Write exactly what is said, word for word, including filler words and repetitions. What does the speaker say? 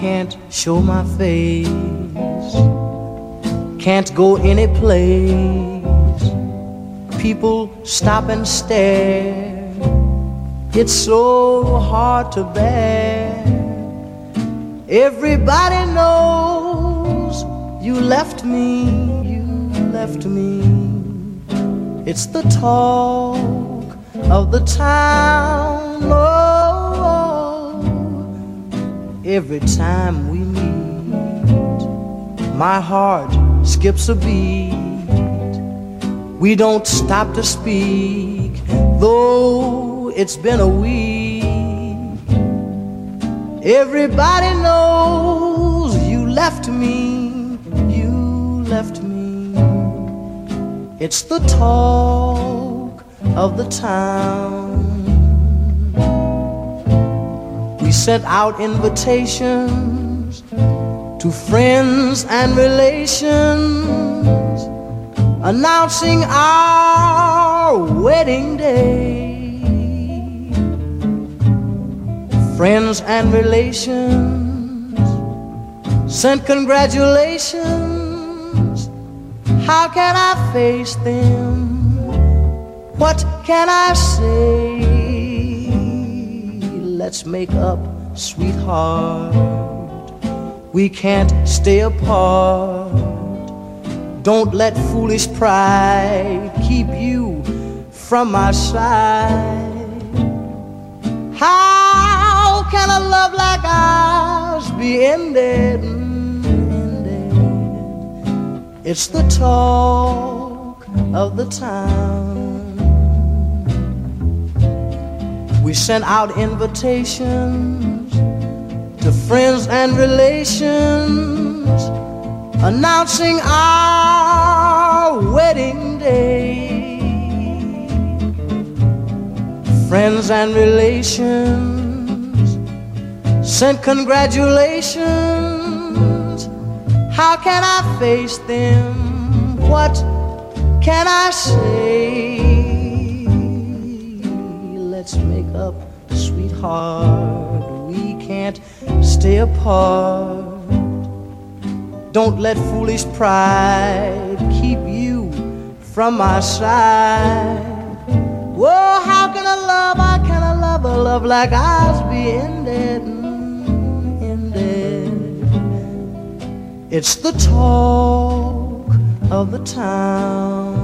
can't show my face, can't go any place. People stop and stare, it's so hard to bear. Everybody knows you left me, you left me. It's the talk of the town. Oh, every time we meet, my heart skips a beat. We don't stop to speak, though it's been a week. Everybody knows you left me, you left me. It's the talk of the town. We sent out invitations to friends and relations, announcing our wedding day. Friends and relations sent congratulations. How can I face them? What can I say? Let's make up, sweetheart. We can't stay apart. Don't let foolish pride keep you from my side. How can a love like ours be ended? ended? It's the talk of the town. We sent out invitations to friends and relations, announcing our wedding day. Friends and relations sent congratulations. How can I face them? What can I say? Let's make up, sweetheart. We can't stay apart. Don't let foolish pride keep you from my side. Whoa, how can a love, how can a love, a love like ours be ended, ended? It's the talk of the town.